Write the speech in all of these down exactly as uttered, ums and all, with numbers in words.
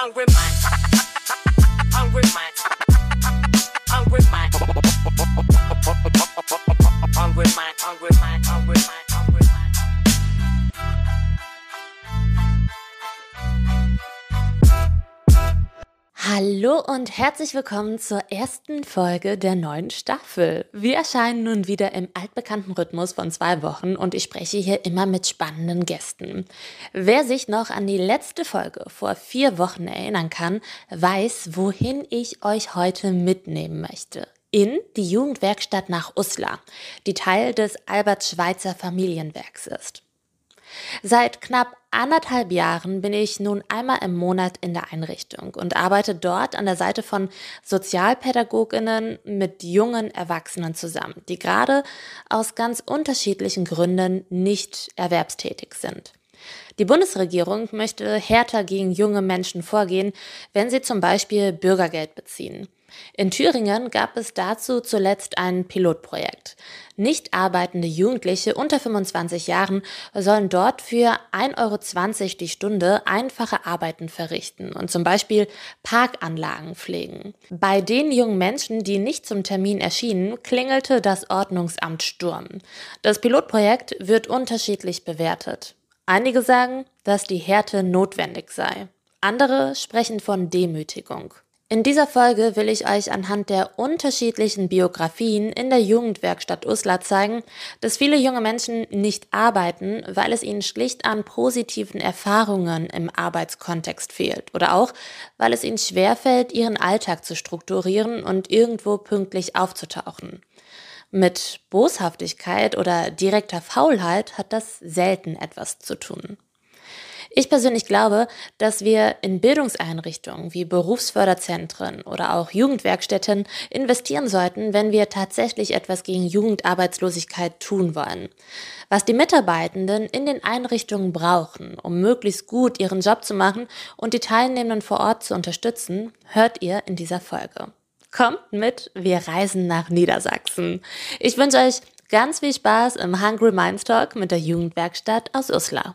Hungry mind, hungry mind, hungry mind, hungry mind, hungry mind, hungry mind, hungry mind. Hallo und herzlich willkommen zur ersten Folge der neuen Staffel. Wir erscheinen nun wieder im altbekannten Rhythmus von zwei Wochen und ich spreche hier immer mit spannenden Gästen. Wer sich noch an die letzte Folge vor vier Wochen erinnern kann, weiß, wohin ich euch heute mitnehmen möchte. In die Jugendwerkstatt nach Uslar, die Teil des Albert-Schweitzer Familienwerks ist. Seit knapp anderthalb Jahren bin ich nun einmal im Monat in der Einrichtung und arbeite dort an der Seite von Sozialpädagoginnen mit jungen Erwachsenen zusammen, die gerade aus ganz unterschiedlichen Gründen nicht erwerbstätig sind. Die Bundesregierung möchte härter gegen junge Menschen vorgehen, wenn sie zum Beispiel Bürgergeld beziehen. In Thüringen gab es dazu zuletzt ein Pilotprojekt. Nicht arbeitende Jugendliche unter fünfundzwanzig Jahren sollen dort für ein Euro zwanzig die Stunde einfache Arbeiten verrichten und zum Beispiel Parkanlagen pflegen. Bei den jungen Menschen, die nicht zum Termin erschienen, klingelte das Ordnungsamt Sturm. Das Pilotprojekt wird unterschiedlich bewertet. Einige sagen, dass die Härte notwendig sei. Andere sprechen von Demütigung. In dieser Folge will ich euch anhand der unterschiedlichen Biografien in der Jugendwerkstatt Uslar zeigen, dass viele junge Menschen nicht arbeiten, weil es ihnen schlicht an positiven Erfahrungen im Arbeitskontext fehlt oder auch, weil es ihnen schwerfällt, ihren Alltag zu strukturieren und irgendwo pünktlich aufzutauchen. Mit Boshaftigkeit oder direkter Faulheit hat das selten etwas zu tun. Ich persönlich glaube, dass wir in Bildungseinrichtungen wie Berufsförderzentren oder auch Jugendwerkstätten investieren sollten, wenn wir tatsächlich etwas gegen Jugendarbeitslosigkeit tun wollen. Was die Mitarbeitenden in den Einrichtungen brauchen, um möglichst gut ihren Job zu machen und die Teilnehmenden vor Ort zu unterstützen, hört ihr in dieser Folge. Kommt mit, wir reisen nach Niedersachsen. Ich wünsche euch ganz viel Spaß im Hungry Minds Talk mit der Jugendwerkstatt aus Uslar.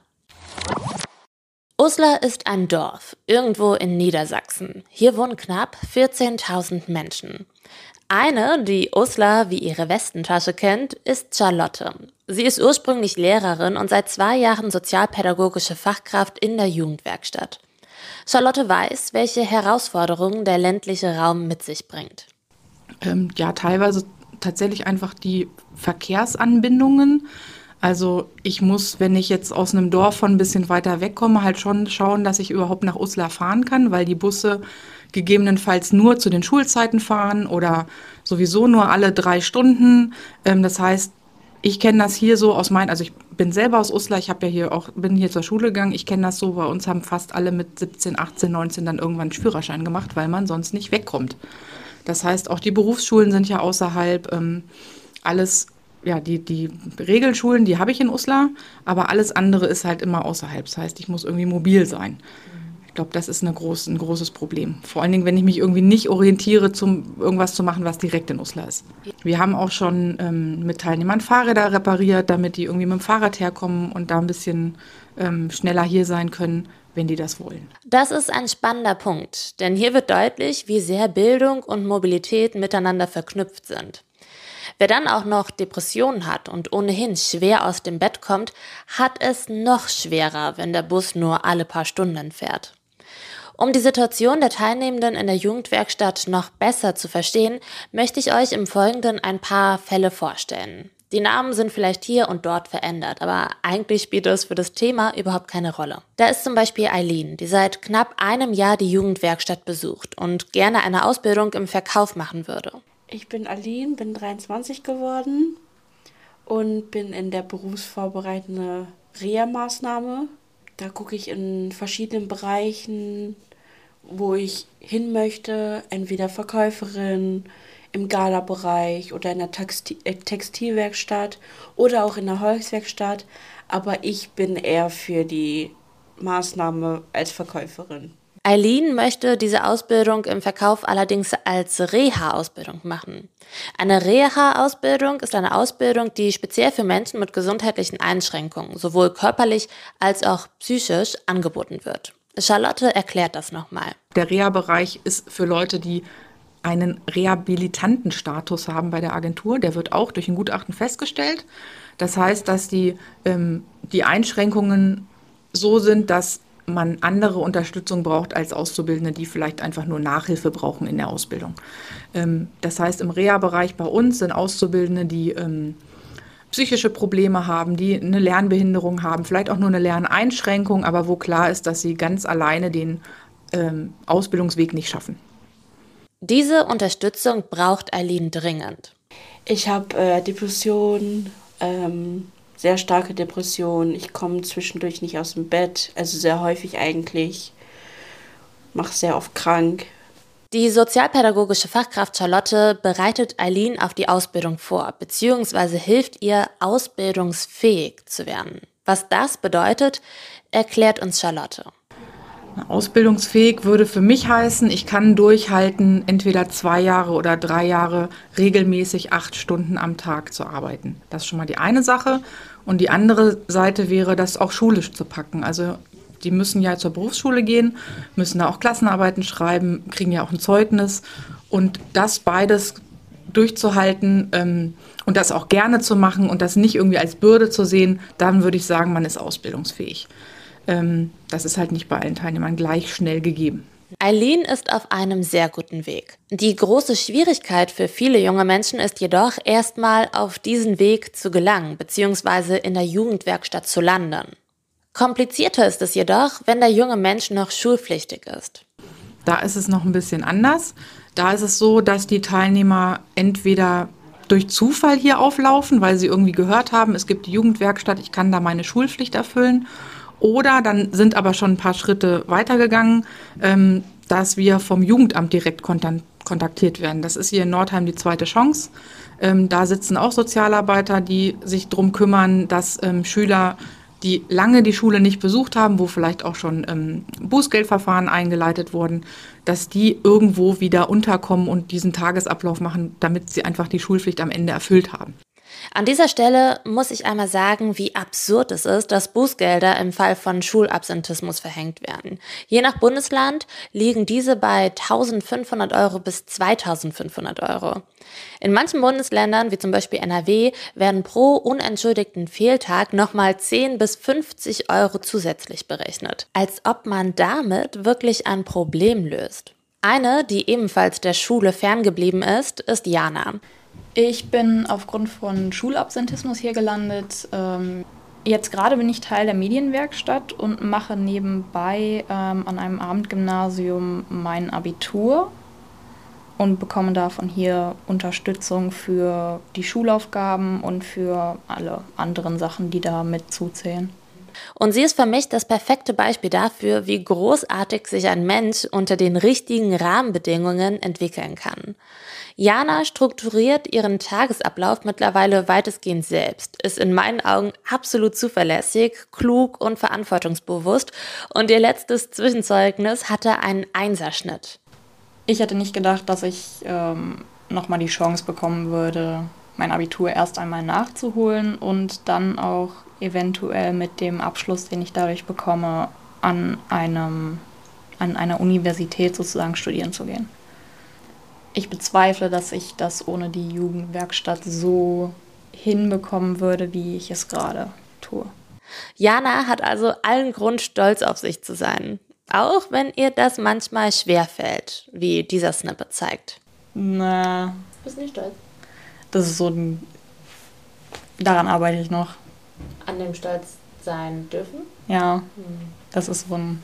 Uslar ist ein Dorf, irgendwo in Niedersachsen. Hier wohnen knapp vierzehntausend Menschen. Eine, die Uslar wie ihre Westentasche kennt, ist Charlotte. Sie ist ursprünglich Lehrerin und seit zwei Jahren sozialpädagogische Fachkraft in der Jugendwerkstatt. Charlotte weiß, welche Herausforderungen der ländliche Raum mit sich bringt. Ähm, ja, teilweise tatsächlich einfach die Verkehrsanbindungen. Also ich muss, wenn ich jetzt aus einem Dorf von ein bisschen weiter wegkomme, halt schon schauen, dass ich überhaupt nach Uslar fahren kann, weil die Busse gegebenenfalls nur zu den Schulzeiten fahren oder sowieso nur alle drei Stunden. Ähm, das heißt, ich kenne das hier so aus meinen, also ich bin selber aus Uslar, ich habe ja hier auch, bin hier zur Schule gegangen, ich kenne das so, bei uns haben fast alle mit siebzehn, achtzehn, neunzehn dann irgendwann einen Führerschein gemacht, weil man sonst nicht wegkommt. Das heißt, auch die Berufsschulen sind ja außerhalb, ähm, alles. Ja, die, die Regelschulen, die habe ich in Uslar, aber alles andere ist halt immer außerhalb. Das heißt, ich muss irgendwie mobil sein. Ich glaube, das ist eine groß, ein großes Problem. Vor allen Dingen, wenn ich mich irgendwie nicht orientiere, zum irgendwas zu machen, was direkt in Uslar ist. Wir haben auch schon ähm, mit Teilnehmern Fahrräder repariert, damit die irgendwie mit dem Fahrrad herkommen und da ein bisschen ähm, schneller hier sein können, wenn die das wollen. Das ist ein spannender Punkt, denn hier wird deutlich, wie sehr Bildung und Mobilität miteinander verknüpft sind. Wer dann auch noch Depressionen hat und ohnehin schwer aus dem Bett kommt, hat es noch schwerer, wenn der Bus nur alle paar Stunden fährt. Um die Situation der Teilnehmenden in der Jugendwerkstatt noch besser zu verstehen, möchte ich euch im Folgenden ein paar Fälle vorstellen. Die Namen sind vielleicht hier und dort verändert, aber eigentlich spielt es für das Thema überhaupt keine Rolle. Da ist zum Beispiel Eileen, die seit knapp einem Jahr die Jugendwerkstatt besucht und gerne eine Ausbildung im Verkauf machen würde. Ich bin Aline, bin dreiundzwanzig geworden und bin in der berufsvorbereitenden Reha-Maßnahme. Da gucke ich in verschiedenen Bereichen, wo ich hin möchte, entweder Verkäuferin im Gala-Bereich oder in der Texti- äh, Textilwerkstatt oder auch in der Holzwerkstatt. Aber ich bin eher für die Maßnahme als Verkäuferin. Eileen möchte diese Ausbildung im Verkauf allerdings als Reha-Ausbildung machen. Eine Reha-Ausbildung ist eine Ausbildung, die speziell für Menschen mit gesundheitlichen Einschränkungen, sowohl körperlich als auch psychisch, angeboten wird. Charlotte erklärt das nochmal. Der Reha-Bereich ist für Leute, die einen Rehabilitantenstatus haben bei der Agentur. Der wird auch durch ein Gutachten festgestellt. Das heißt, dass die, ähm, die Einschränkungen so sind, dass man andere Unterstützung braucht als Auszubildende, die vielleicht einfach nur Nachhilfe brauchen in der Ausbildung. Ähm, das heißt, im Reha-Bereich bei uns sind Auszubildende, die ähm, psychische Probleme haben, die eine Lernbehinderung haben, vielleicht auch nur eine Lerneinschränkung, aber wo klar ist, dass sie ganz alleine den ähm, Ausbildungsweg nicht schaffen. Diese Unterstützung braucht Aline dringend. Ich habe äh, Depressionen, ähm, sehr starke Depressionen. Ich komme zwischendurch nicht aus dem Bett, also sehr häufig eigentlich. Mache sehr oft krank. Die sozialpädagogische Fachkraft Charlotte bereitet Aline auf die Ausbildung vor, beziehungsweise hilft ihr, ausbildungsfähig zu werden. Was das bedeutet, erklärt uns Charlotte. Ausbildungsfähig würde für mich heißen, ich kann durchhalten, entweder zwei Jahre oder drei Jahre regelmäßig acht Stunden am Tag zu arbeiten. Das ist schon mal die eine Sache. Und die andere Seite wäre, das auch schulisch zu packen. Also die müssen ja zur Berufsschule gehen, müssen da auch Klassenarbeiten schreiben, kriegen ja auch ein Zeugnis. Und das beides durchzuhalten ähm, und das auch gerne zu machen und das nicht irgendwie als Bürde zu sehen, dann würde ich sagen, man ist ausbildungsfähig. Das ist halt nicht bei allen Teilnehmern gleich schnell gegeben. Aline ist auf einem sehr guten Weg. Die große Schwierigkeit für viele junge Menschen ist jedoch, erstmal auf diesen Weg zu gelangen, beziehungsweise in der Jugendwerkstatt zu landen. Komplizierter ist es jedoch, wenn der junge Mensch noch schulpflichtig ist. Da ist es noch ein bisschen anders. Da ist es so, dass die Teilnehmer entweder durch Zufall hier auflaufen, weil sie irgendwie gehört haben, es gibt die Jugendwerkstatt, ich kann da meine Schulpflicht erfüllen. Oder dann sind aber schon ein paar Schritte weitergegangen, ähm, dass wir vom Jugendamt direkt kontaktiert werden. Das ist hier in Nordheim die zweite Chance. Ähm, da sitzen auch Sozialarbeiter, die sich darum kümmern, dass ähm, Schüler, die lange die Schule nicht besucht haben, wo vielleicht auch schon ähm, Bußgeldverfahren eingeleitet wurden, dass die irgendwo wieder unterkommen und diesen Tagesablauf machen, damit sie einfach die Schulpflicht am Ende erfüllt haben. An dieser Stelle muss ich einmal sagen, wie absurd es ist, dass Bußgelder im Fall von Schulabsentismus verhängt werden. Je nach Bundesland liegen diese bei eintausendfünfhundert Euro bis zweitausendfünfhundert Euro. In manchen Bundesländern, wie zum Beispiel N R W, werden pro unentschuldigten Fehltag nochmal zehn bis fünfzig Euro zusätzlich berechnet. Als ob man damit wirklich ein Problem löst. Eine, die ebenfalls der Schule ferngeblieben ist, ist Jana. Ich bin aufgrund von Schulabsentismus hier gelandet. Ähm, jetzt gerade bin ich Teil der Medienwerkstatt und mache nebenbei ähm, an einem Abendgymnasium mein Abitur und bekomme davon hier Unterstützung für die Schulaufgaben und für alle anderen Sachen, die da mit zuzählen. Und sie ist für mich das perfekte Beispiel dafür, wie großartig sich ein Mensch unter den richtigen Rahmenbedingungen entwickeln kann. Jana strukturiert ihren Tagesablauf mittlerweile weitestgehend selbst, ist in meinen Augen absolut zuverlässig, klug und verantwortungsbewusst und ihr letztes Zwischenzeugnis hatte einen Einserschnitt. Ich hätte nicht gedacht, dass ich ähm, nochmal die Chance bekommen würde, mein Abitur erst einmal nachzuholen und dann auch eventuell mit dem Abschluss, den ich dadurch bekomme, an einem, an einer Universität sozusagen studieren zu gehen. Ich bezweifle, dass ich das ohne die Jugendwerkstatt so hinbekommen würde, wie ich es gerade tue. Jana hat also allen Grund, stolz auf sich zu sein. Auch wenn ihr das manchmal schwerfällt, wie dieser Snippet zeigt. Na, Bist du nicht stolz? das ist so ein... Daran arbeite ich noch. An dem Stolz sein dürfen? Ja, das ist so ein...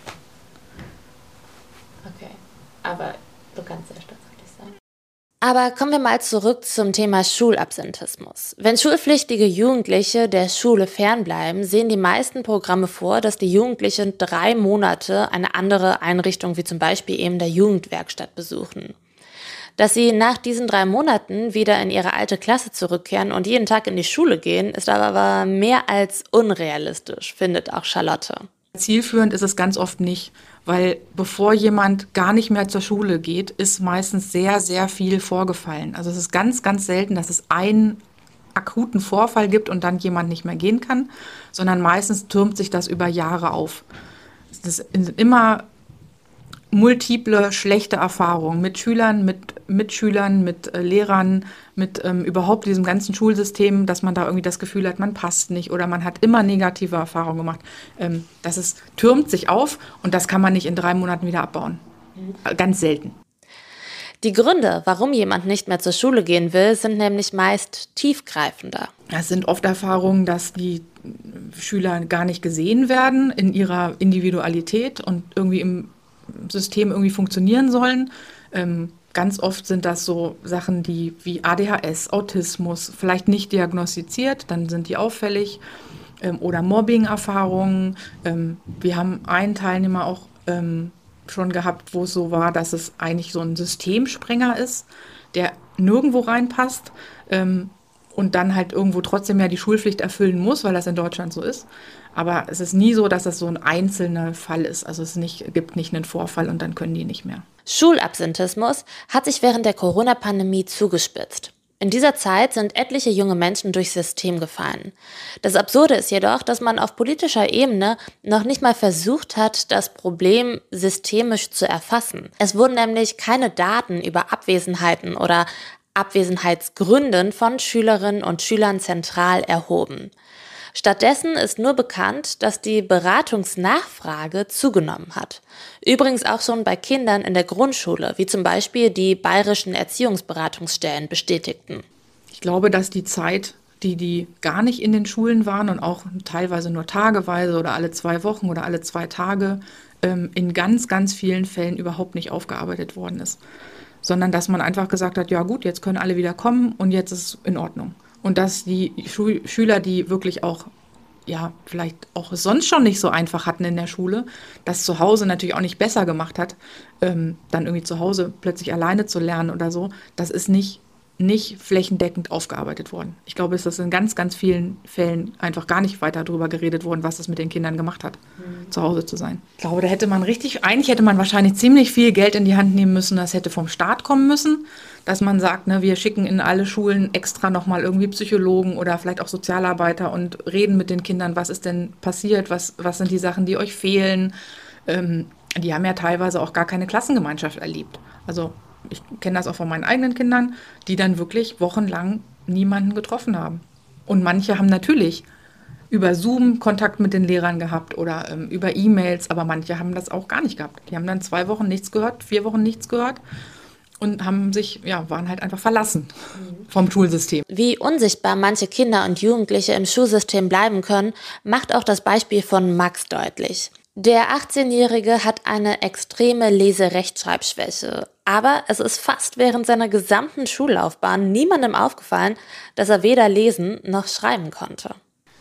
Okay, aber du kannst sehr stolz auf dich sein. Aber kommen wir mal zurück zum Thema Schulabsentismus. Wenn schulpflichtige Jugendliche der Schule fernbleiben, sehen die meisten Programme vor, dass die Jugendlichen drei Monate eine andere Einrichtung wie zum Beispiel eben der Jugendwerkstatt besuchen. Dass sie nach diesen drei Monaten wieder in ihre alte Klasse zurückkehren und jeden Tag in die Schule gehen, ist aber mehr als unrealistisch, findet auch Charlotte. Zielführend ist es ganz oft nicht, weil bevor jemand gar nicht mehr zur Schule geht, ist meistens sehr, sehr viel vorgefallen. Also es ist ganz, ganz selten, dass es einen akuten Vorfall gibt und dann jemand nicht mehr gehen kann, sondern meistens türmt sich das über Jahre auf. das sind immer multiple schlechte Erfahrungen mit Schülern, mit Mitschülern, mit äh, Lehrern, mit ähm, überhaupt diesem ganzen Schulsystem, dass man da irgendwie das Gefühl hat, man passt nicht oder man hat immer negative Erfahrungen gemacht. Ähm, das ist, türmt sich auf und das kann man nicht in drei Monaten wieder abbauen. Mhm. Ganz selten. Die Gründe, warum jemand nicht mehr zur Schule gehen will, sind nämlich meist tiefgreifender. Es sind oft Erfahrungen, dass die Schüler gar nicht gesehen werden in ihrer Individualität und irgendwie im System irgendwie funktionieren sollen. Ähm, ganz oft sind das so Sachen, die wie A D H S, Autismus, vielleicht nicht diagnostiziert, dann sind die auffällig, ähm, oder Mobbing-Erfahrungen. Ähm, wir haben einen Teilnehmer auch ähm, schon gehabt, wo es so war, dass es eigentlich so ein Systemsprenger ist, der nirgendwo reinpasst, ähm, und dann halt irgendwo trotzdem ja die Schulpflicht erfüllen muss, weil das in Deutschland so ist. Aber es ist nie so, dass das so ein einzelner Fall ist. Also es nicht, gibt nicht einen Vorfall und dann können die nicht mehr. Schulabsentismus hat sich während der Corona-Pandemie zugespitzt. In dieser Zeit sind etliche junge Menschen durchs System gefallen. Das Absurde ist jedoch, dass man auf politischer Ebene noch nicht mal versucht hat, das Problem systemisch zu erfassen. Es wurden nämlich keine Daten über Abwesenheiten oder Abwesenheitsgründen von Schülerinnen und Schülern zentral erhoben. Stattdessen ist nur bekannt, dass die Beratungsnachfrage zugenommen hat. Übrigens auch schon bei Kindern in der Grundschule, wie zum Beispiel die bayerischen Erziehungsberatungsstellen bestätigten. Ich glaube, dass die Zeit, die die gar nicht in den Schulen waren und auch teilweise nur tageweise oder alle zwei Wochen oder alle zwei Tage, in ganz, ganz vielen Fällen überhaupt nicht aufgearbeitet worden ist. Sondern dass man einfach gesagt hat, ja gut, jetzt können alle wieder kommen und jetzt ist es in Ordnung. Und dass die Schu- Schüler, die wirklich auch, ja, vielleicht auch es sonst schon nicht so einfach hatten in der Schule, das zu Hause natürlich auch nicht besser gemacht hat, ähm, dann irgendwie zu Hause plötzlich alleine zu lernen oder so, das ist nicht, nicht flächendeckend aufgearbeitet worden. Ich glaube, es ist in ganz, ganz vielen Fällen einfach gar nicht weiter darüber geredet worden, was das mit den Kindern gemacht hat, mhm. zu Hause zu sein. Ich glaube, da hätte man richtig, eigentlich hätte man wahrscheinlich ziemlich viel Geld in die Hand nehmen müssen, das hätte vom Staat kommen müssen, dass man sagt, ne, wir schicken in alle Schulen extra nochmal irgendwie Psychologen oder vielleicht auch Sozialarbeiter und reden mit den Kindern, was ist denn passiert, was, was sind die Sachen, die euch fehlen. Ähm, die haben ja teilweise auch gar keine Klassengemeinschaft erlebt. Also ich kenne das auch von meinen eigenen Kindern, die dann wirklich wochenlang niemanden getroffen haben. Und manche haben natürlich über Zoom Kontakt mit den Lehrern gehabt oder ähm, über E-Mails, aber manche haben das auch gar nicht gehabt. Die haben dann zwei Wochen nichts gehört, vier Wochen nichts gehört und haben sich, ja, waren halt einfach verlassen vom Schulsystem. Wie unsichtbar manche Kinder und Jugendliche im Schulsystem bleiben können, macht auch das Beispiel von Max deutlich. Der achtzehnjährige hat eine extreme Lese-Rechtschreibschwäche, aber es ist fast während seiner gesamten Schullaufbahn niemandem aufgefallen, dass er weder lesen noch schreiben konnte.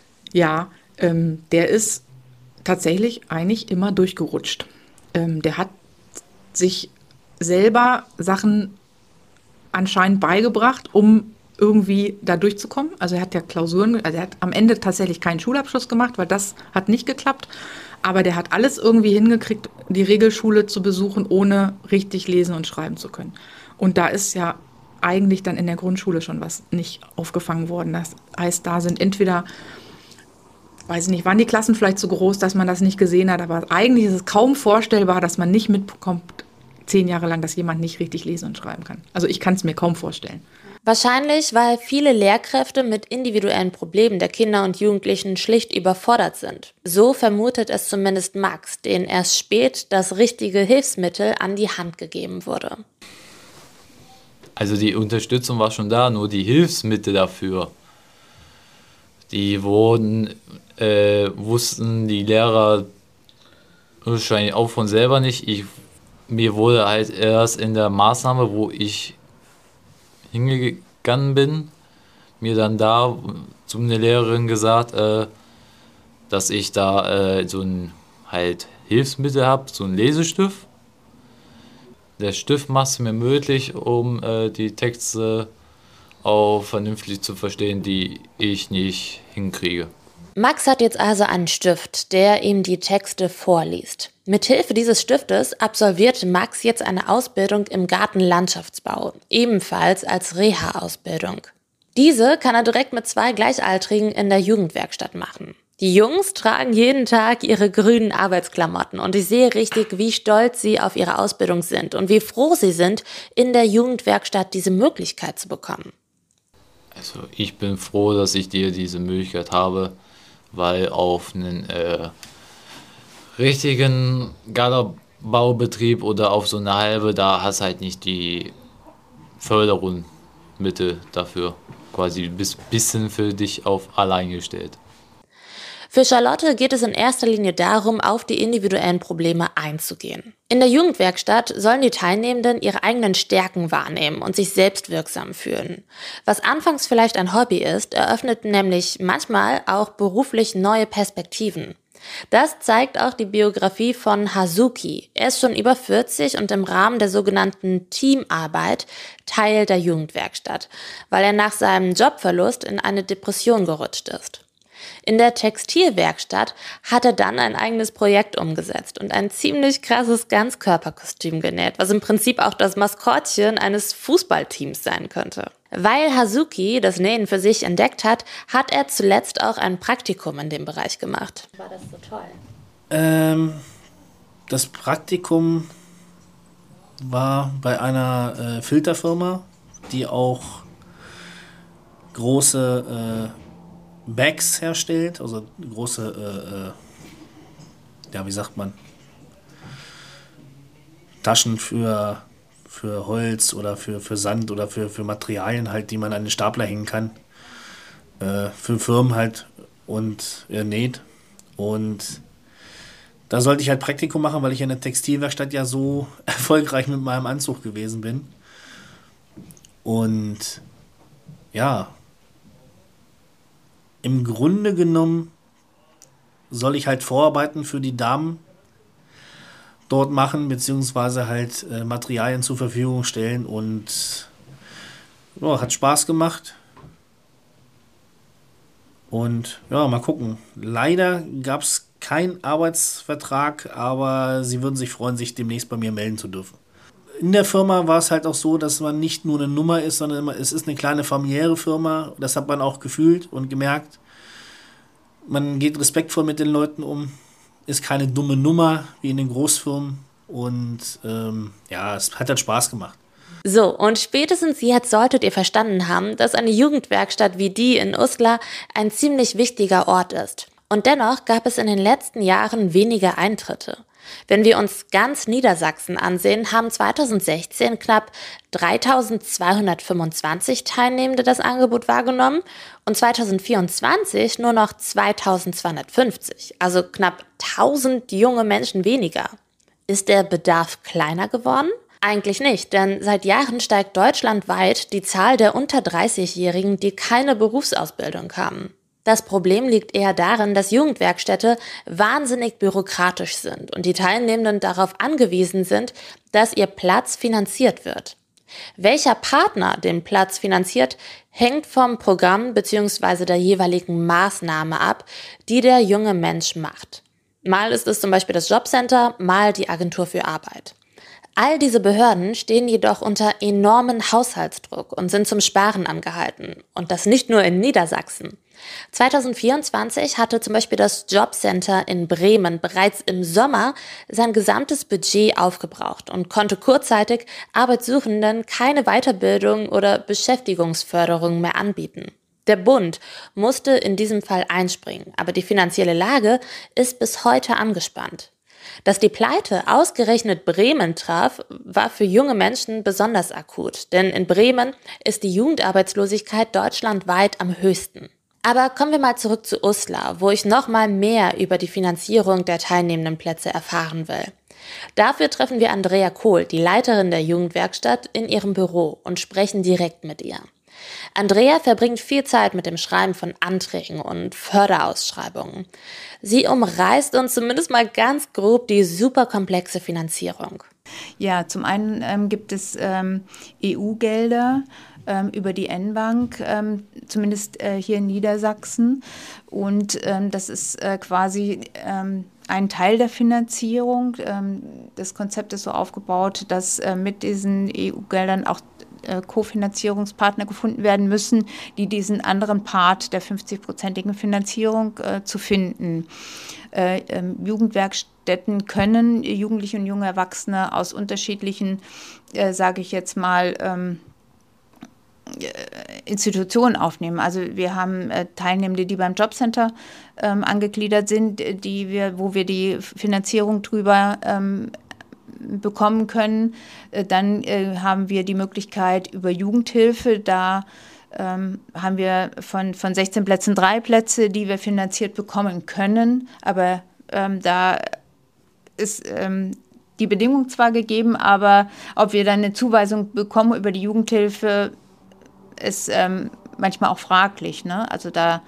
Ja, ähm, der ist tatsächlich eigentlich immer durchgerutscht. Ähm, der hat sich selber Sachen anscheinend beigebracht, um irgendwie da durchzukommen. Also er hat ja Klausuren, also er hat am Ende tatsächlich keinen Schulabschluss gemacht, weil das hat nicht geklappt. Aber der hat alles irgendwie hingekriegt, die Regelschule zu besuchen, ohne richtig lesen und schreiben zu können. Und da ist ja eigentlich dann in der Grundschule schon was nicht aufgefangen worden. Das heißt, da sind entweder, weiß ich nicht, waren die Klassen vielleicht zu groß, dass man das nicht gesehen hat, aber eigentlich ist es kaum vorstellbar, dass man nicht mitbekommt, zehn Jahre lang, dass jemand nicht richtig lesen und schreiben kann. Also ich kann es mir kaum vorstellen. Wahrscheinlich, weil viele Lehrkräfte mit individuellen Problemen der Kinder und Jugendlichen schlicht überfordert sind. So vermutet es zumindest Max, den erst spät das richtige Hilfsmittel an die Hand gegeben wurde. Also die Unterstützung war schon da, nur die Hilfsmittel dafür, die wurden, äh, wussten die Lehrer wahrscheinlich auch von selber nicht. Ich, mir wurde halt erst in der Maßnahme, wo ich hingegangen bin, mir dann da zu einer Lehrerin gesagt, äh, dass ich da äh, so ein halt Hilfsmittel habe, so ein Lesestift. Der Stift macht es mir möglich, um äh, die Texte auch vernünftig zu verstehen, die ich nicht hinkriege. Max hat jetzt also einen Stift, der ihm die Texte vorliest. Mithilfe dieses Stiftes absolviert Max jetzt eine Ausbildung im Gartenlandschaftsbau, ebenfalls als Reha-Ausbildung. Diese kann er direkt mit zwei Gleichaltrigen in der Jugendwerkstatt machen. Die Jungs tragen jeden Tag ihre grünen Arbeitsklamotten und ich sehe richtig, wie stolz sie auf ihre Ausbildung sind und wie froh sie sind, in der Jugendwerkstatt diese Möglichkeit zu bekommen. Also ich bin froh, dass ich dir diese Möglichkeit habe, weil auf einen äh, richtigen Gartenbaubetrieb oder auf so eine halbe, da hast halt nicht die Förderung Mittel dafür. Quasi bis bisschen für dich auf allein gestellt. Für Charlotte geht es in erster Linie darum, auf die individuellen Probleme einzugehen. In der Jugendwerkstatt sollen die Teilnehmenden ihre eigenen Stärken wahrnehmen und sich selbstwirksam fühlen. Was anfangs vielleicht ein Hobby ist, eröffnet nämlich manchmal auch beruflich neue Perspektiven. Das zeigt auch die Biografie von Hazuki. Er ist schon über vierzig und im Rahmen der sogenannten Teamarbeit Teil der Jugendwerkstatt, weil er nach seinem Jobverlust in eine Depression gerutscht ist. In der Textilwerkstatt hat er dann ein eigenes Projekt umgesetzt und ein ziemlich krasses Ganzkörperkostüm genäht, was im Prinzip auch das Maskottchen eines Fußballteams sein könnte. Weil Hazuki das Nähen für sich entdeckt hat, hat er zuletzt auch ein Praktikum in dem Bereich gemacht. War das so toll? Ähm, das Praktikum war bei einer äh, Filterfirma, die auch große äh, Bags herstellt, also große, äh, äh, ja, wie sagt man, Taschen für, für Holz oder für, für Sand oder für, für Materialien halt, die man an den Stapler hängen kann, äh, für Firmen halt und äh, näht. Und da sollte ich halt Praktikum machen, weil ich in der Textilwerkstatt ja so erfolgreich mit meinem Anzug gewesen bin. Und ja, im Grunde genommen soll ich halt Vorarbeiten für die Damen dort machen, beziehungsweise halt äh, Materialien zur Verfügung stellen und ja, hat Spaß gemacht. Und ja, mal gucken. Leider gab es keinen Arbeitsvertrag, aber sie würden sich freuen, sich demnächst bei mir melden zu dürfen. In der Firma war es halt auch so, dass man nicht nur eine Nummer ist, sondern immer, es ist eine kleine familiäre Firma. Das hat man auch gefühlt und gemerkt. Man geht respektvoll mit den Leuten um, ist keine dumme Nummer wie in den Großfirmen und ähm, ja, es hat halt Spaß gemacht. So, und spätestens jetzt solltet ihr verstanden haben, dass eine Jugendwerkstatt wie die in Uslar ein ziemlich wichtiger Ort ist. Und dennoch gab es in den letzten Jahren weniger Eintritte. Wenn wir uns ganz Niedersachsen ansehen, haben zweitausendsechzehn knapp dreitausendzweihundertfünfundzwanzig Teilnehmende das Angebot wahrgenommen und zweitausendvierundzwanzig nur noch zweitausendzweihundertfünfzig, also knapp tausend junge Menschen weniger. Ist der Bedarf kleiner geworden? Eigentlich nicht, denn seit Jahren steigt deutschlandweit die Zahl der unter dreißigjährigen, die keine Berufsausbildung haben. Das Problem liegt eher darin, dass Jugendwerkstätte wahnsinnig bürokratisch sind und die Teilnehmenden darauf angewiesen sind, dass ihr Platz finanziert wird. Welcher Partner den Platz finanziert, hängt vom Programm bzw. der jeweiligen Maßnahme ab, die der junge Mensch macht. Mal ist es zum Beispiel das Jobcenter, mal die Agentur für Arbeit. All diese Behörden stehen jedoch unter enormen Haushaltsdruck und sind zum Sparen angehalten. Und das nicht nur in Niedersachsen. zweitausendvierundzwanzig hatte zum Beispiel das Jobcenter in Bremen bereits im Sommer sein gesamtes Budget aufgebraucht und konnte kurzzeitig Arbeitssuchenden keine Weiterbildung oder Beschäftigungsförderung mehr anbieten. Der Bund musste in diesem Fall einspringen, aber die finanzielle Lage ist bis heute angespannt. Dass die Pleite ausgerechnet Bremen traf, war für junge Menschen besonders akut, denn in Bremen ist die Jugendarbeitslosigkeit deutschlandweit am höchsten. Aber kommen wir mal zurück zu Uslar, wo ich noch mal mehr über die Finanzierung der teilnehmenden Plätze erfahren will. Dafür treffen wir Andrea Kohl, die Leiterin der Jugendwerkstatt, in ihrem Büro und sprechen direkt mit ihr. Andrea verbringt viel Zeit mit dem Schreiben von Anträgen und Förderausschreibungen. Sie umreißt uns zumindest mal ganz grob die superkomplexe Finanzierung. Ja, zum einen ähm, gibt es ähm, E U-Gelder ähm, über die N-Bank, ähm, zumindest äh, hier in Niedersachsen. Und ähm, das ist äh, quasi ähm, ein Teil der Finanzierung. Ähm, das Konzept ist so aufgebaut, dass äh, mit diesen E U-Geldern auch äh, Kofinanzierungspartner gefunden werden müssen, die diesen anderen Part der fünfzig-prozentigen Finanzierung äh, zu finden. Äh, ähm, Jugendwerkstätten können Jugendliche und junge Erwachsene aus unterschiedlichen, äh, sage ich jetzt mal, ähm, Institutionen aufnehmen. Also wir haben äh, Teilnehmende, die beim Jobcenter ähm, angegliedert sind, die wir, wo wir die Finanzierung drüber ähm, bekommen können. Äh, dann äh, haben wir die Möglichkeit über Jugendhilfe, da ähm, haben wir von, von sechzehn Plätzen drei Plätze, die wir finanziert bekommen können, aber ähm, da ist ähm, die Bedingung zwar gegeben, aber ob wir dann eine Zuweisung bekommen über die Jugendhilfe, ist ähm, manchmal auch fraglich, ne? Also da,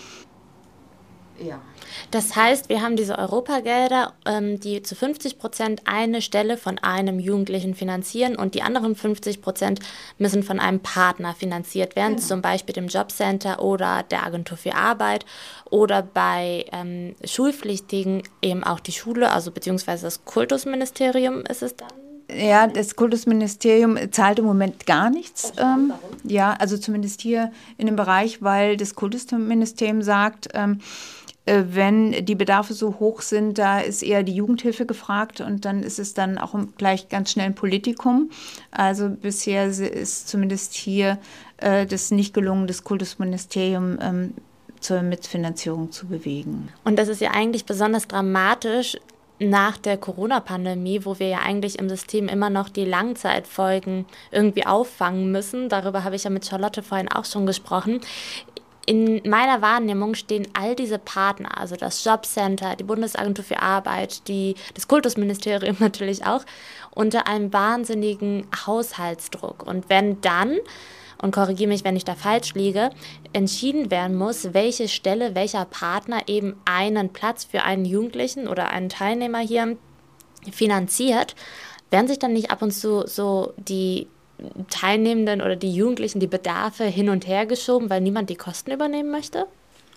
ja. Das heißt, wir haben diese Europagelder, ähm, die zu fünfzig Prozent eine Stelle von einem Jugendlichen finanzieren und die anderen fünfzig Prozent müssen von einem Partner finanziert werden, genau. Zum Beispiel dem Jobcenter oder der Agentur für Arbeit oder bei ähm, Schulpflichtigen eben auch die Schule, also beziehungsweise das Kultusministerium ist es dann? Ja, das Kultusministerium zahlt im Moment gar nichts. Ähm, ja, also zumindest hier in dem Bereich, weil das Kultusministerium sagt, ähm, äh, wenn die Bedarfe so hoch sind, da ist eher die Jugendhilfe gefragt und dann ist es dann auch gleich ganz schnell ein Politikum. Also bisher ist zumindest hier äh, das nicht gelungen, das Kultusministerium ähm, zur Mitfinanzierung zu bewegen. Und das ist ja eigentlich besonders dramatisch nach der Corona-Pandemie, wo wir ja eigentlich im System immer noch die Langzeitfolgen irgendwie auffangen müssen. Darüber habe ich ja mit Charlotte vorhin auch schon gesprochen. In meiner Wahrnehmung stehen all diese Partner, also das Jobcenter, die Bundesagentur für Arbeit, die, das Kultusministerium natürlich auch, unter einem wahnsinnigen Haushaltsdruck. Und wenn dann, und korrigiere mich, wenn ich da falsch liege, entschieden werden muss, welche Stelle, welcher Partner eben einen Platz für einen Jugendlichen oder einen Teilnehmer hier finanziert, werden sich dann nicht ab und zu so die Teilnehmenden oder die Jugendlichen die Bedarfe hin und her geschoben, weil niemand die Kosten übernehmen möchte?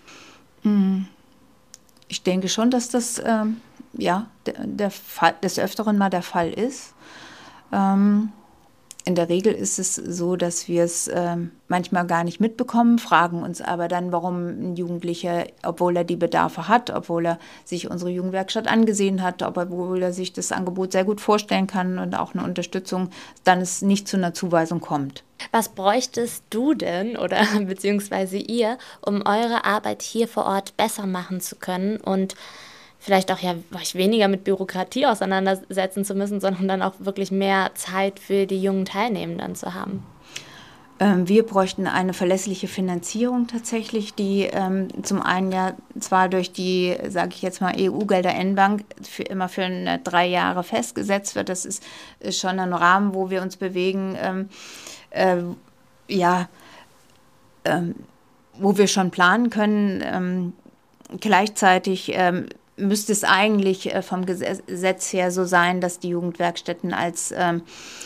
Ich denke schon, dass das ähm, ja, der, der Fall, des Öfteren mal der Fall ist. Ähm, In der Regel ist es so, dass wir es äh, manchmal gar nicht mitbekommen, fragen uns aber dann, warum ein Jugendlicher, obwohl er die Bedarfe hat, obwohl er sich unsere Jugendwerkstatt angesehen hat, obwohl er sich das Angebot sehr gut vorstellen kann und auch eine Unterstützung, dann es nicht zu einer Zuweisung kommt. Was bräuchtest du denn oder beziehungsweise ihr, um eure Arbeit hier vor Ort besser machen zu können und vielleicht auch ja euch weniger mit Bürokratie auseinandersetzen zu müssen, sondern dann auch wirklich mehr Zeit für die jungen Teilnehmenden zu haben? Ähm, wir bräuchten eine verlässliche Finanzierung tatsächlich, die ähm, zum einen ja zwar durch die, sage ich jetzt mal, E U-Gelder N-Bank für, immer für eine, drei Jahre festgesetzt wird. Das ist, ist schon ein Rahmen, wo wir uns bewegen, ähm, äh, ja, ähm, wo wir schon planen können. Ähm, gleichzeitig ähm, müsste es eigentlich äh, vom Gesetz her so sein, dass die Jugendwerkstätten als, ähm,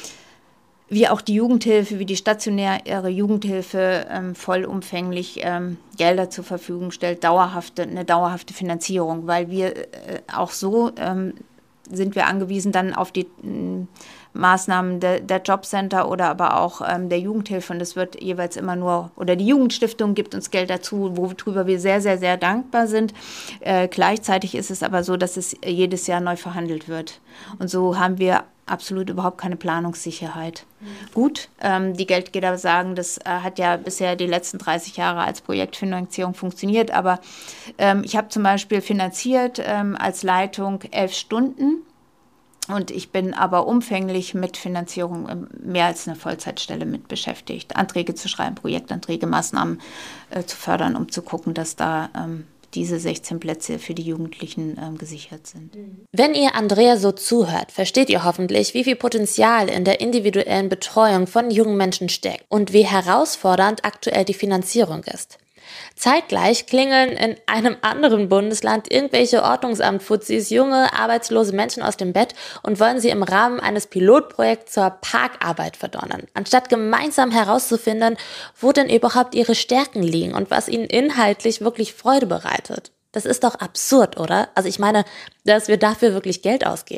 wie auch die Jugendhilfe, wie die stationäre Jugendhilfe ähm, vollumfänglich ähm, Gelder zur Verfügung stellt, dauerhafte, eine dauerhafte Finanzierung, weil wir äh, auch so ähm, sind wir angewiesen dann auf die äh, Maßnahmen der, der Jobcenter oder aber auch ähm, der Jugendhilfe und es wird jeweils immer nur, oder die Jugendstiftung gibt uns Geld dazu, worüber wir sehr, sehr, sehr dankbar sind. Äh, gleichzeitig ist es aber so, dass es jedes Jahr neu verhandelt wird und so haben wir absolut überhaupt keine Planungssicherheit. Mhm. Gut, ähm, die Geldgeber sagen, das äh, hat ja bisher die letzten dreißig Jahre als Projektfinanzierung funktioniert, aber ähm, ich habe zum Beispiel finanziert ähm, als Leitung elf Stunden. Und ich bin aber umfänglich mit Finanzierung mehr als eine Vollzeitstelle mit beschäftigt, Anträge zu schreiben, Projektanträge, Maßnahmen äh, zu fördern, um zu gucken, dass da ähm, diese sechzehn Plätze für die Jugendlichen ähm, gesichert sind. Wenn ihr Andrea so zuhört, versteht ihr hoffentlich, wie viel Potenzial in der individuellen Betreuung von jungen Menschen steckt und wie herausfordernd aktuell die Finanzierung ist. Zeitgleich klingeln in einem anderen Bundesland irgendwelche Ordnungsamt-Fuzis junge, arbeitslose Menschen aus dem Bett und wollen sie im Rahmen eines Pilotprojekts zur Parkarbeit verdonnern, anstatt gemeinsam herauszufinden, wo denn überhaupt ihre Stärken liegen und was ihnen inhaltlich wirklich Freude bereitet. Das ist doch absurd, oder? Also ich meine, dass wir dafür wirklich Geld ausgeben.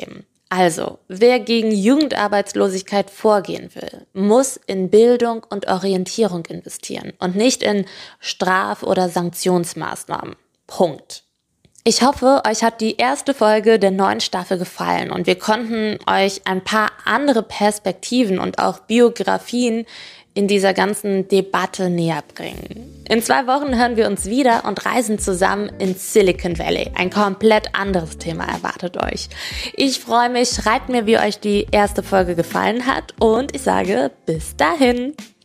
Also, wer gegen Jugendarbeitslosigkeit vorgehen will, muss in Bildung und Orientierung investieren und nicht in Straf- oder Sanktionsmaßnahmen. Punkt. Ich hoffe, euch hat die erste Folge der neuen Staffel gefallen und wir konnten euch ein paar andere Perspektiven und auch Biografien in dieser ganzen Debatte näher bringen. In zwei Wochen hören wir uns wieder und reisen zusammen ins Silicon Valley. Ein komplett anderes Thema erwartet euch. Ich freue mich, schreibt mir, wie euch die erste Folge gefallen hat und ich sage bis dahin.